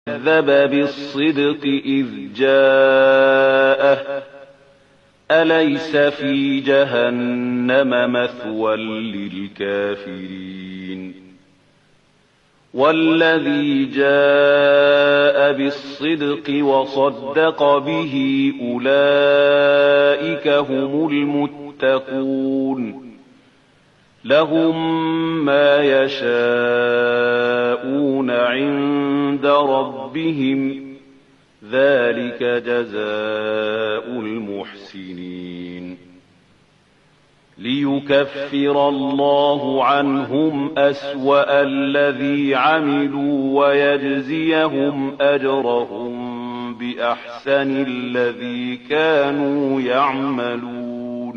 كذب بالصدق إذ جاءه أليس في جهنم مثوى للكافرين والذي جاء بالصدق وصدق به أولئك هم المتقون لهم ما يشاءون عند ربهم ذلك جزاء المحسنين ليكفر الله عنهم أسوأ الذي عملوا ويجزيهم أجرهم بأحسن الذي كانوا يعملون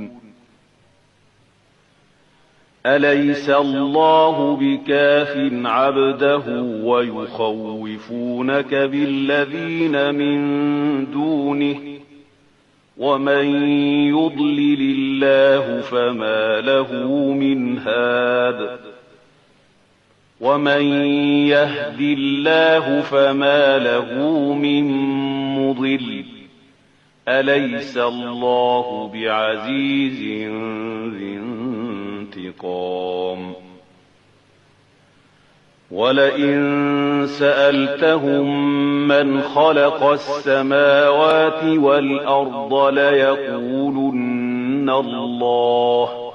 أليس الله بكاف عبده ويخوفونك بالذين من دونه ومن يضلل الله فما له من هاد ومن يهد الله فما له من مضل أليس الله بعزيز ذي انتقام ولئن سألتهم من خلق السماوات والأرض ليقولن الله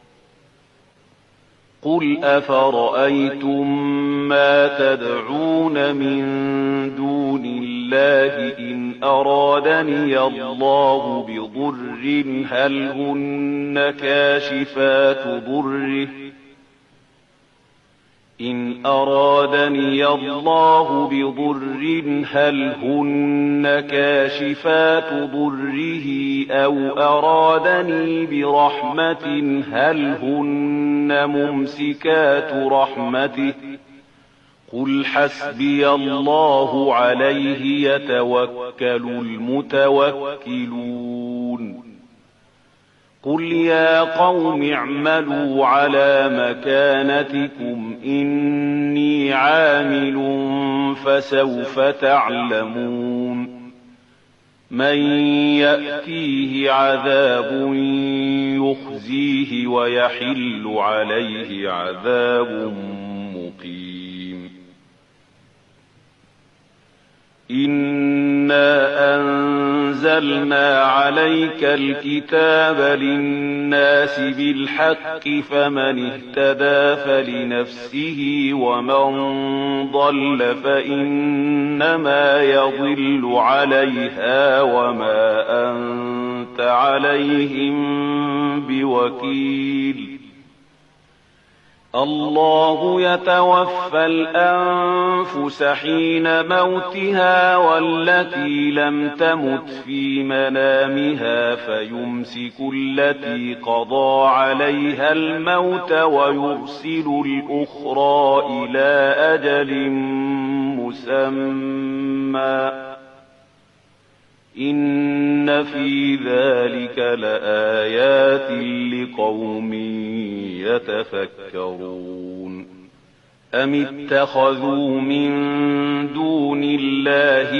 قل أفرأيتم ما تدعون من دون الله إن أرادني الله بضر هل هن كاشفات ضره إن أرادني الله بضر هل هن كاشفات ضره أو أرادني برحمة هل هن ممسكات رحمته قل حسبي الله عليه يتوكل المتوكلون قل يا قوم اعملوا على مكانتكم إني عامل فسوف تعلمون من يأتيه عذاب يخزيه ويحل عليه عذاب مقيم إنا أنزلنا عليك الكتاب للناس بالحق فمن اهتدى فلنفسه ومن ضل فإنما يضل عليها وما أنت عليهم بوكيل الله يتوفى الأنفس حين موتها والتي لم تمت في منامها فيمسك التي قضى عليها الموت ويرسل الأخرى إلى أجل مسمى إن في ذلك لآيات لقوم يتفكرون أم اتخذوا من دون الله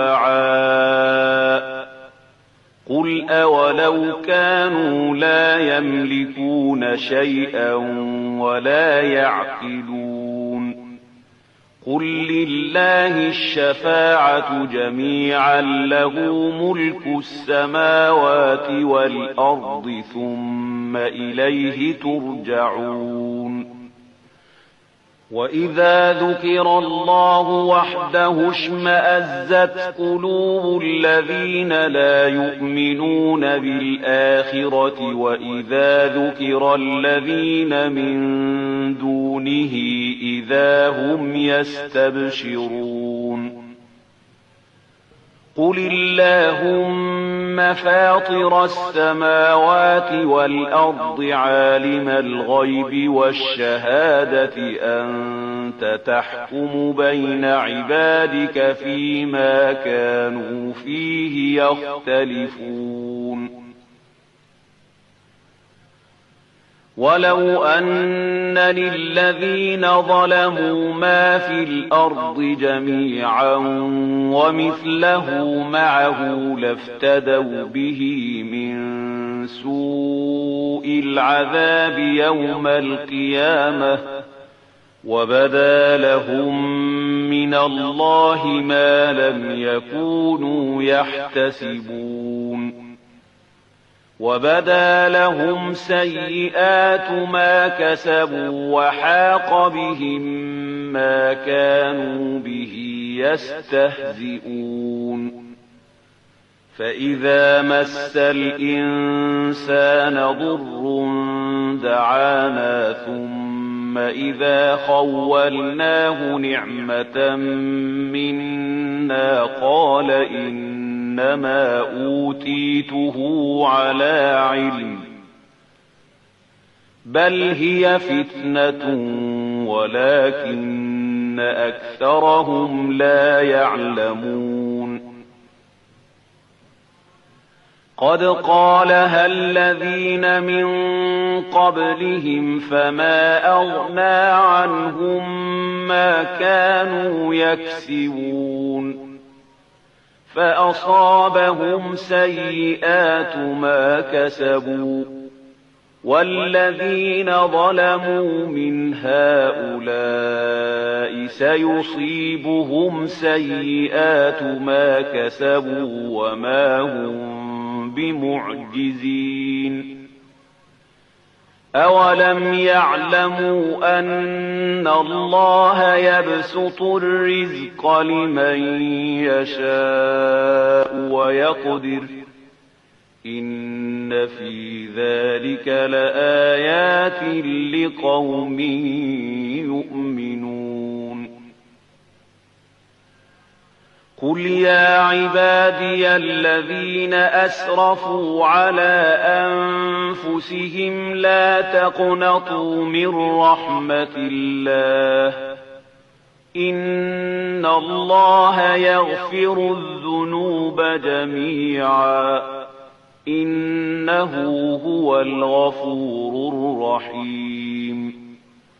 شفعاء قل أولو كانوا لا يملكون شيئا ولا يعقلون قل لله الشفاعة جميعا له ملك السماوات والأرض ثم إليه ترجعون وإذا ذكر الله وحده اشمأزت قلوب الذين لا يؤمنون بالآخرة وإذا ذكر الذين من دونه إذا هم يستبشرون قل اللهم فاطر السماوات والأرض عالم الغيب والشهادة أنت تحكم بين عبادك فيما كانوا فيه يختلفون ولو أن للذين ظلموا ما في الأرض جميعا ومثله معه لافتدوا به من سوء العذاب يوم القيامة وبدا لهم من الله ما لم يكونوا يحتسبون وبدا لهم سيئات ما كسبوا وحاق بهم ما كانوا به يستهزئون فإذا مس الإنسان ضر دعانا ثم إذا خولناه نعمة منا قال إنما أوتيته على علم بل هي فتنة ولكن أكثرهم لا يعلمون قد قالها الذين من قبلهم فما أغنى عنهم ما كانوا يكسبون فأصابهم سيئات ما كسبوا والذين ظلموا من هؤلاء سيصيبهم سيئات ما كسبوا وما هم بمعجزين أولم يعلموا أن الله يبسط الرزق لمن يشاء ويقدر إن في ذلك لآيات لقوم يؤمنون قل يا عبادي الذين أسرفوا على أنفسهم لا تقنطوا من رحمة الله إن الله يغفر الذنوب جميعا إنه هو الغفور الرحيم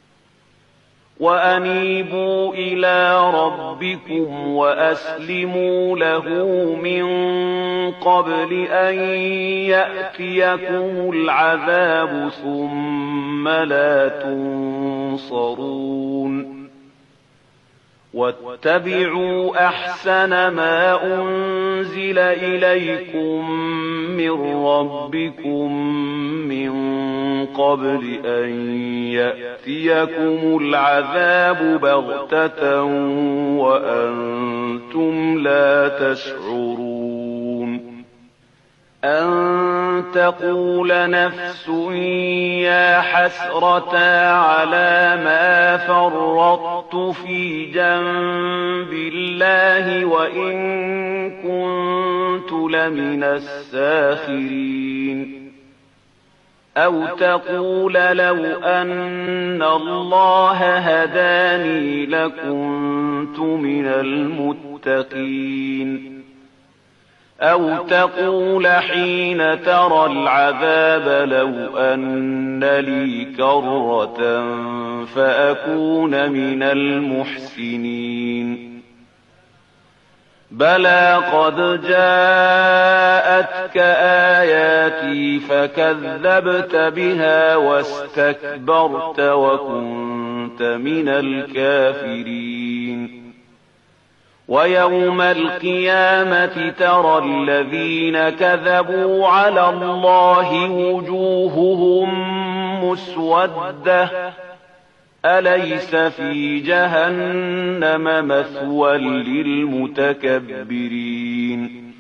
وأنيبوا إلى ربكم وأسلموا له من قبل أن يأتيكم العذاب ثم لا تنصرون واتبعوا أحسن ما أنزل إليكم من ربكم من قبل أن يأتيكم العذاب بغتة وأنتم لا تشعرون أن تقول نفس يا حسرة على ما فرطت في جنب الله وإن كنت لمن الساخرين أو تقول لو أن الله هداني لكنت من المتقين أو تقول حين ترى العذاب لو أن لي كرة فأكون من المحسنين بلى قد جاءتك آياتي فكذبت بها واستكبرت وكنت من الكافرين ويوم القيامة ترى الذين كذبوا على الله وجوههم مسودة أليس في جهنم مثوى للمتكبرين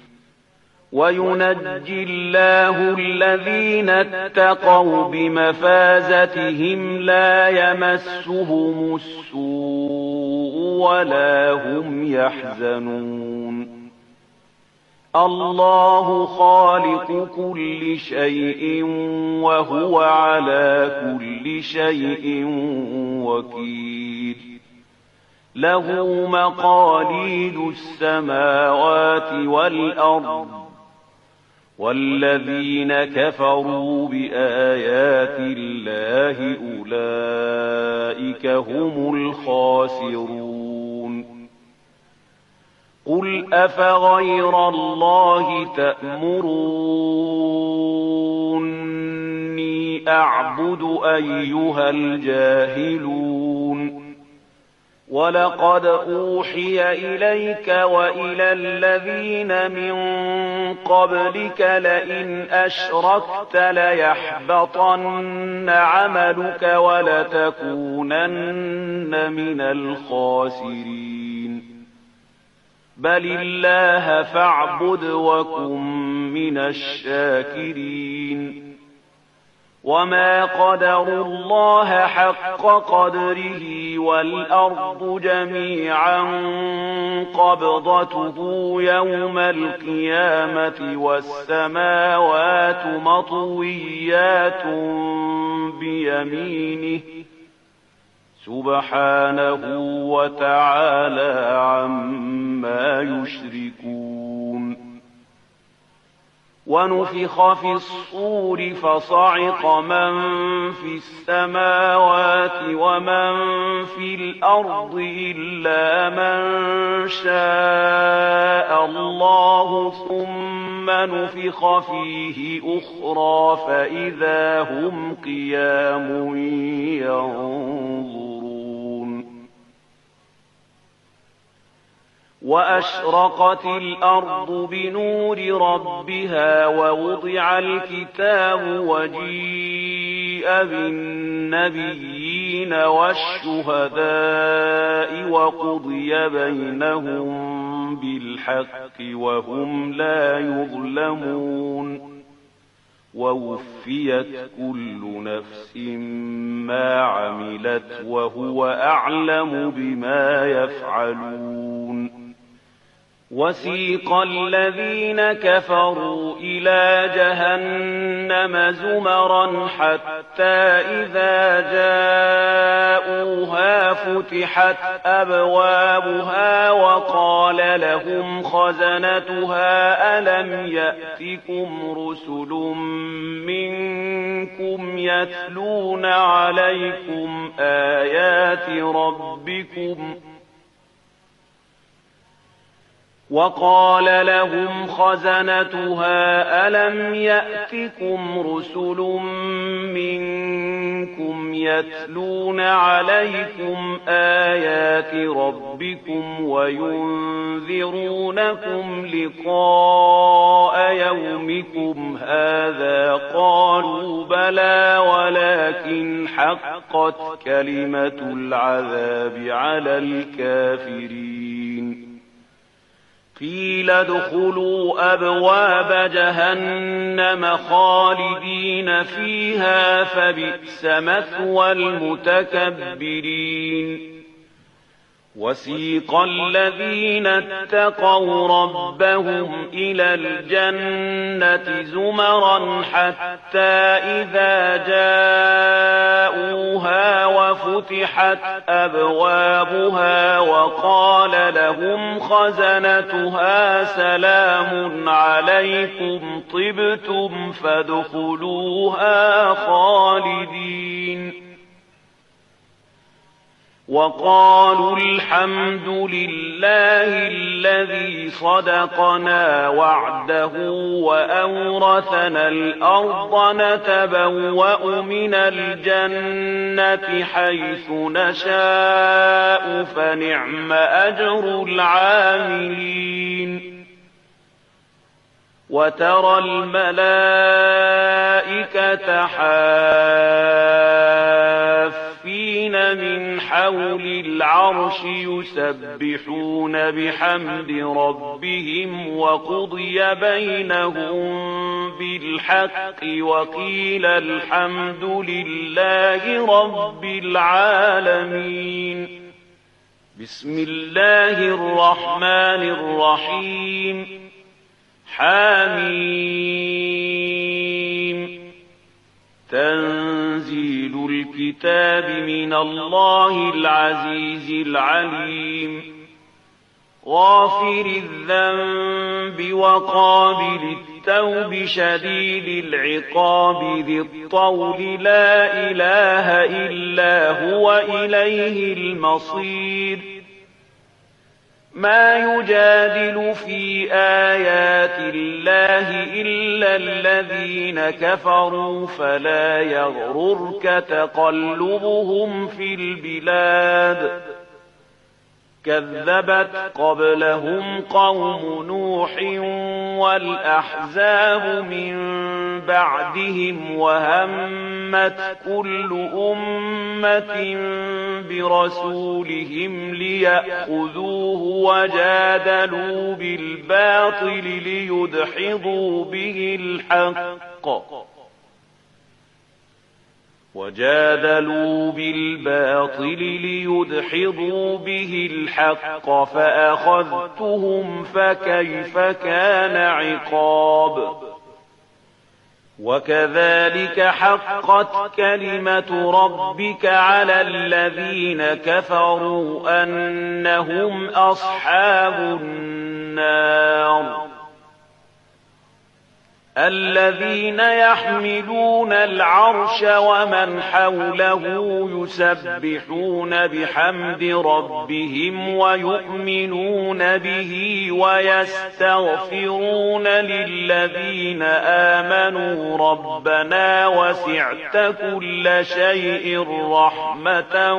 وينجي الله الذين اتقوا بمفازتهم لا يمسهم السوء ولا هم يحزنون الله خالق كل شيء وهو على كل شيء وكيل له مقاليد السماوات والأرض والذين كفروا بآيات الله أولئك هم الخاسرون. قل أفغير الله تأمروني أعبد أيها الجاهلون؟ ولقد أوحي إليك وإلى الذين من قبلك لئن أشركت ليحبطن عملك ولتكونن من الخاسرين. بل الله فاعبد وكن من الشاكرين. وما قدروا الله حق قدره والأرض جميعا قبضته يوم القيامة والسماوات مطويات بيمينه سبحانه وتعالى عما يشركون. ونفخ في الصور فصعق من في السماوات ومن في الأرض إلا من شاء الله ثم نفخ فيه أخرى فإذا هم قيام ينظرون. وأشرقت الأرض بنور ربها ووضع الكتاب وجيء بالنبيين والشهداء وقضي بينهم بالحق وهم لا يظلمون. ووفيت كل نفس ما عملت وهو أعلم بما يفعلون. وسيق الذين كفروا إلى جهنم زمرا حتى إذا جاءوها فتحت أبوابها وقال لهم خزنتها ألم يأتكم رسل منكم يتلون عليكم آيات ربكم وقال لهم خزنتها ألم يأتكم رسل منكم يتلون عليكم آيات ربكم وينذرونكم لقاء يومكم هذا؟ قالوا بلى ولكن حقت كلمة العذاب على الكافرين. قيل ادخلوا أبواب جهنم خالدين فيها فبئس مثوى المتكبرين. وسيق الذين اتقوا ربهم إلى الجنة زمرا حتى إذا جاءوها وفتحت أبوابها وقال لهم خزنتها سلام عليكم طبتم فادخلوها خالدين. وقالوا الحمد لله الذي صدقنا وعده وأورثنا الأرض نتبوأ من الجنة حيث نشاء فنعم أجر العاملين. وترى الملائكة حافين من حول العرش يسبحون بحمد ربهم وقضي بينهم بالحق وقيل الحمد لله رب العالمين. بسم الله الرحمن الرحيم. حميم. تنزيل الكتاب من الله العزيز العليم. غافر الذنب وقابل التوب شديد العقاب ذي الطول لا إله إلا هو إليه المصير ما يجادل في آيات الله إلا الذين كفروا فلا يغررك تقلبهم في البلاد كذبت قبلهم قوم نوح والأحزاب من بعدهم وهمت كل أمة برسولهم ليأخذوه وجادلوا بالباطل ليدحضوا به الحق فأخذتهم فكيف كان عقاب وكذلك حقت كلمة ربك على الذين كفروا أنهم أصحاب النار الذين يحملون العرش ومن حوله يسبحون بحمد ربهم ويؤمنون به ويستغفرون للذين آمنوا ربنا وسعت كل شيء رحمة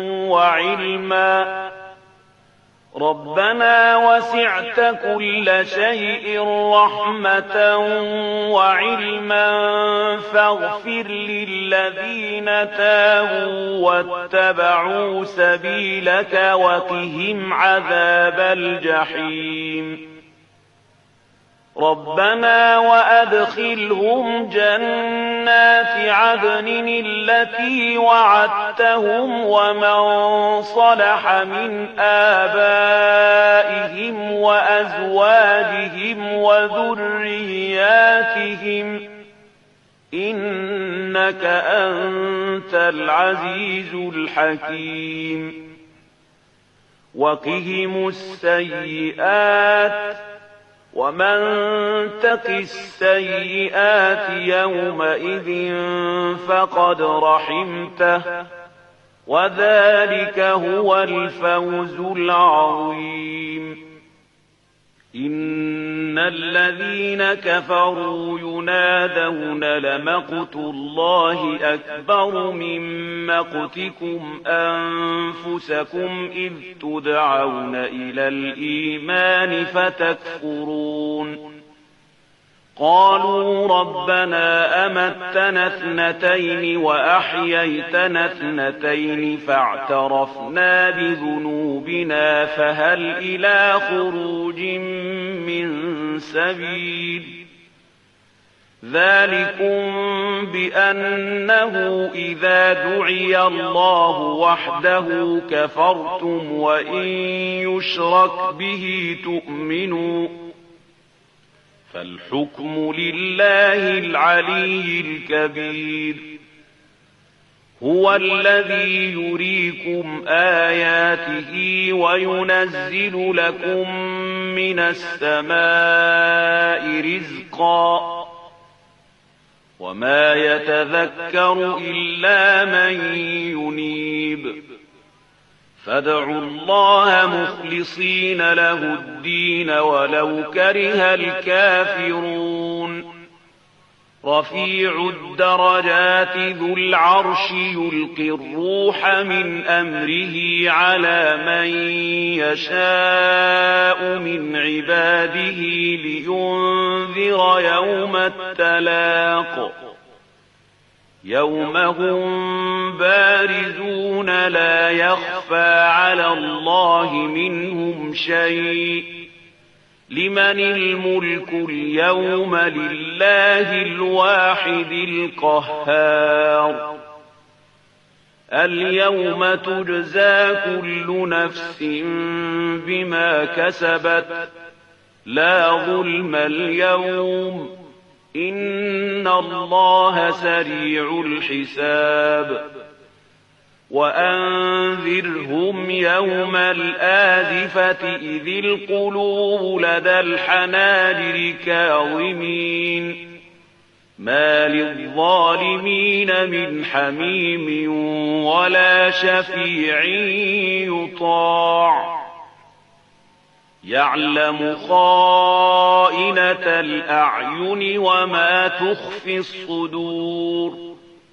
وعلما فاغفر للذين تابوا واتبعوا سبيلك وقهم عذاب الجحيم ربنا وأدخلهم جنات عدن التي وعدتهم ومن صلح من آبائهم وأزواجهم وذرياتهم إنك أنت العزيز الحكيم وقهم السيئات ومن تق السيئات يومئذ فقد رحمته وذلك هو الفوز العظيم إن الذين كفروا ينادون لمقت الله أكبر من مقتكم أنفسكم إذ تدعون إلى الإيمان فتكفرون قالوا ربنا أمتنا اثنتين وأحييتنا اثنتين فاعترفنا بذنوبنا فهل إلى خروج من سبيل ذلكم بأنه إذا دعي الله وحده كفرتم وإن يشرك به تؤمنوا فالحكم لله العلي الكبير هو الذي يريكم آياته وينزل لكم من السماء رزقا وما يتذكر إلا من ينيب فادعوا الله مخلصين له الدين ولو كره الكافرون رفيع الدرجات ذو العرش يلقي الروح من أمره على من يشاء من عباده لينذر يوم التلاق يوم هم بارزون لا يخفى على الله منهم شيء لمن الملك اليوم لله الواحد القهار اليوم تجزى كل نفس بما كسبت لا ظلم اليوم إن الله سريع الحساب وأنذرهم يوم الآزفة إذ القلوب لدى الحناجر كاظمين ما للظالمين من حميم ولا شفيع يطاع يعلم خائنة الأعين وما تخفي الصدور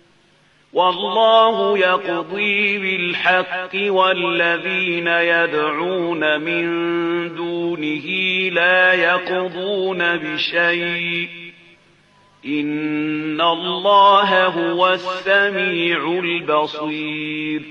والله يقضي بالحق والذين يدعون من دونه لا يقضون بشيء إن الله هو السميع البصير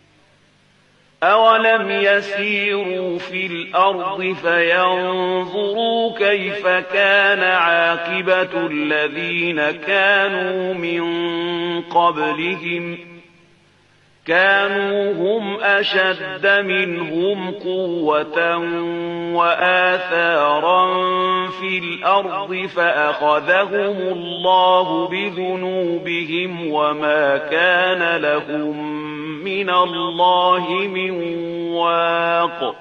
أولم يسيروا في الأرض فينظروا كيف كان عاقبة الذين كانوا من قبلهم كانوا هم أشد منهم قوة وآثارا في الأرض فأخذهم الله بذنوبهم وما كان لهم من الله من واق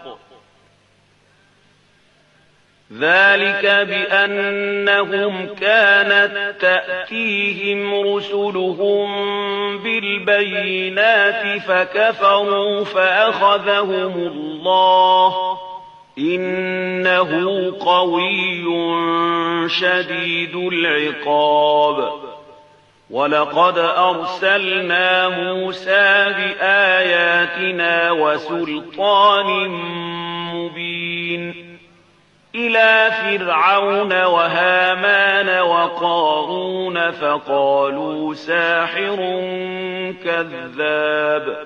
ذلك بأنهم كانت تأتيهم رسلهم بالبينات فكفروا فأخذهم الله إنه قوي شديد العقاب ولقد أرسلنا موسى بآياتنا وسلطان مبين إلى فرعون وهامان وقارون فقالوا ساحر كذاب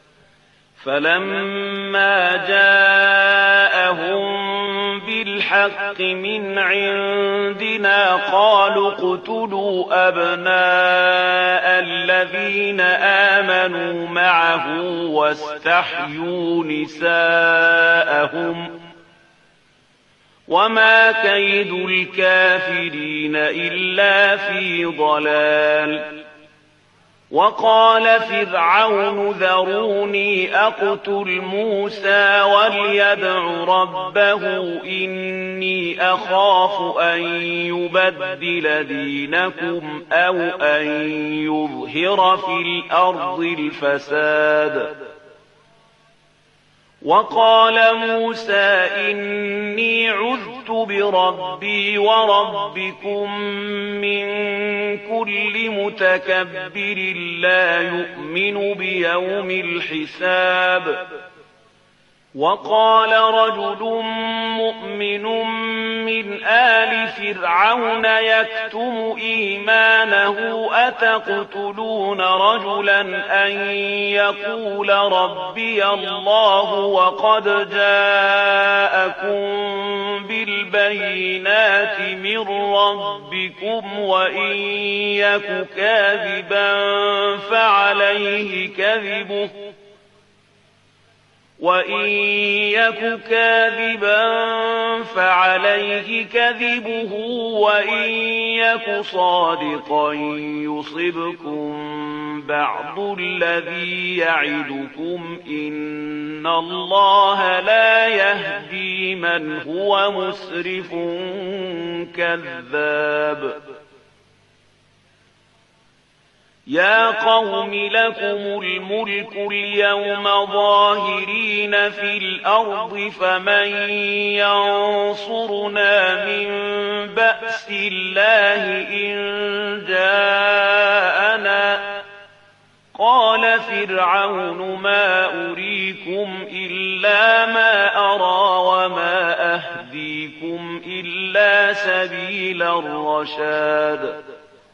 فلما جاءهم بالحق من عندنا قالوا اقتلوا أبناء الذين آمنوا معه واستحيوا نساءهم وما كيد الكافرين إلا في ضلال وقال فرعون ذروني أقتل موسى وليدع ربه إني أخاف أن يبدل دينكم أو أن يظهر في الأرض الفساد وقال موسى إني عذت بربي وربكم من كل متكبر لا يؤمن بيوم الحساب وقال رجل مؤمن من آل فرعون يكتم إيمانه أتقتلون رجلا أن يقول ربي الله وقد جاءكم بالبينات من ربكم وإن يك كاذبا فعليه كذبه وإن يك صادقا يصبكم بعض الذي يعدكم إن الله لا يهدي من هو مسرف كذاب يا قوم لكم الملك اليوم ظاهرين في الأرض فمن ينصرنا من بأس الله إن جاءنا قال فرعون ما أريكم إلا ما أرى وما أهديكم إلا سبيل الرشاد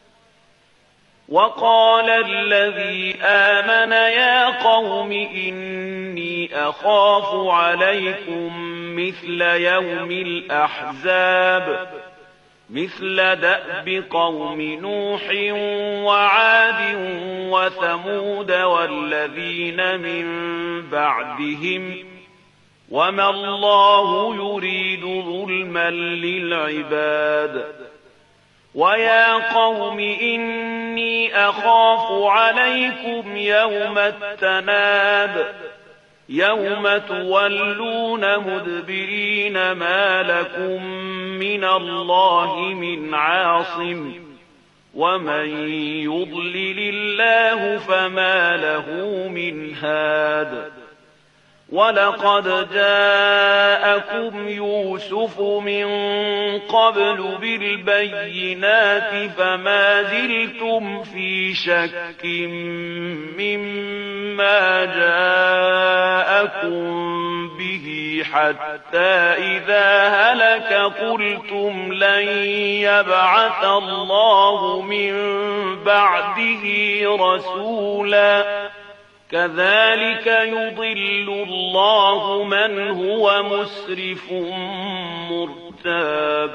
وقال الذي آمن يا قوم إني أخاف عليكم مثل يوم الأحزاب مثل دأب قوم نوح وعاد وثمود والذين من بعدهم وما الله يريد ظلما للعباد ويا قوم إني أخاف عليكم يوم التناد يوم تولون مدبرين ما لكم من الله من عاصم ومن يضلل الله فما له من هاد ولقد جاءكم يوسف من قبل بالبينات فما زلتم في شك مما جاءكم به حتى إذا هلك قلتم لن يبعث الله من بعده رسولا كذلك يضل الله من هو مسرف مرتاب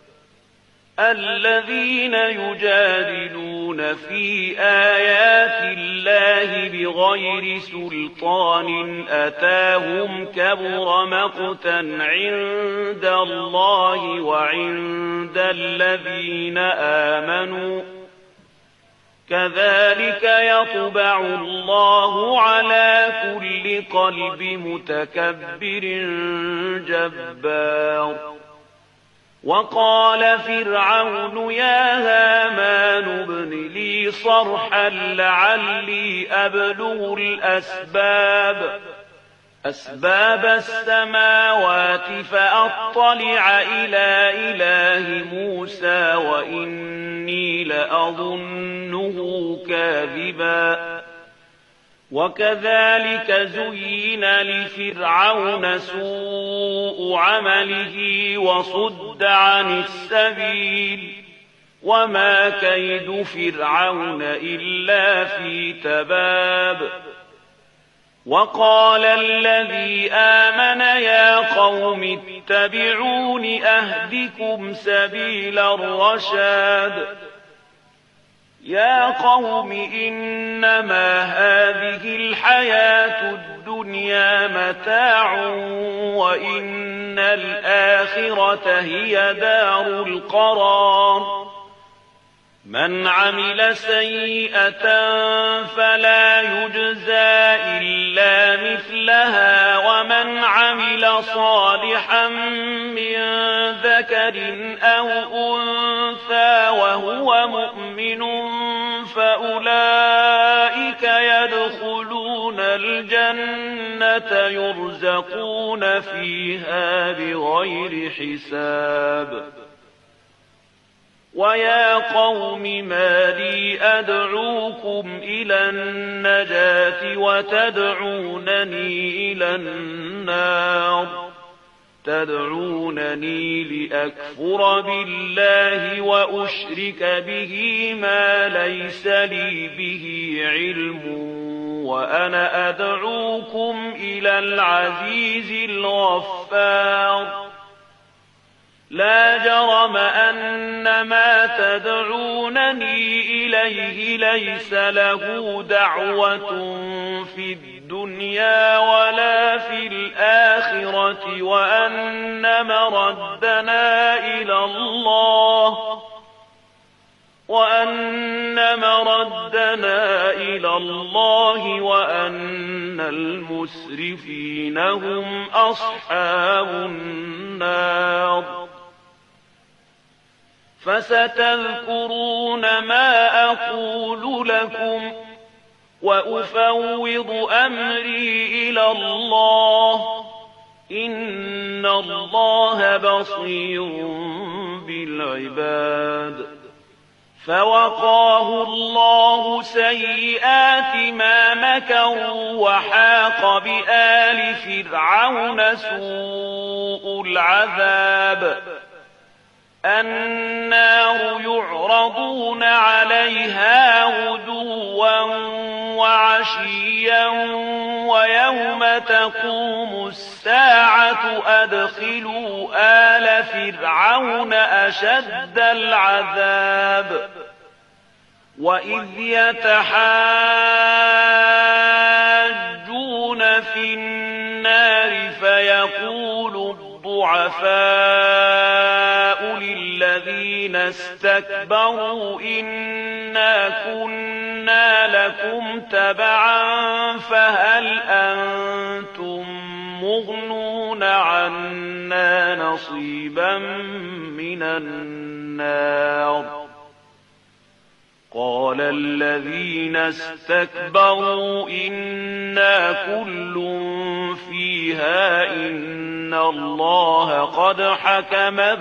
الذين يجادلون في آيات الله بغير سلطان أتاهم كبر مقتا عند الله وعند الذين آمنوا كذلك يطبع الله على كل قلب متكبر جبار وقال فرعون يا هامان ابن لي صرحا لعلي أبلغ أسباب السماوات فأطلع إلى إله موسى وإني لأظنه كاذبا وكذلك زين لفرعون سوء عمله وصد عن السبيل وما كيد فرعون إلا في تباب وقال الذي آمن يا قوم اتبعون أهدكم سبيل الرشاد يا قوم إنما هذه الحياة الدنيا متاع وإن الآخرة هي دار القرار من عمل سيئة فلا يجزى إلا مثلها ومن عمل صالحا من ذكر أو أنثى وهو مؤمن فأولئك يدخلون الجنة يرزقون فيها بغير حساب ويا قوم ما لي أدعوكم إلى النجاة وتدعونني إلى النار تدعونني لأكفر بالله وأشرك به ما ليس لي به علم وأنا أدعوكم إلى العزيز الغفار لا جرم أن ما تدعونني إليه ليس له دعوة في الدنيا ولا في الآخرة وأن مردنا إلى الله وأن المسرفين هم أصحاب النار فستذكرون ما أقول لكم وأفوض أمري إلى الله إن الله بصير بالعباد فوقاه الله سيئات ما مكروا وحاق بآل فرعون سوء العذاب النار يعرضون عليها غدوا وعشيا ويوم تقوم الساعة أدخلوا آل فرعون أشد العذاب وإذ يتحاجون في النار فيقول الضعفاء للذين الذين استكبروا إنا كنا لكم تبعا فهل أنتم مغنون عنا نصيبا من النار قال الذين استكبروا إنا كل فيها إن الله قد حكم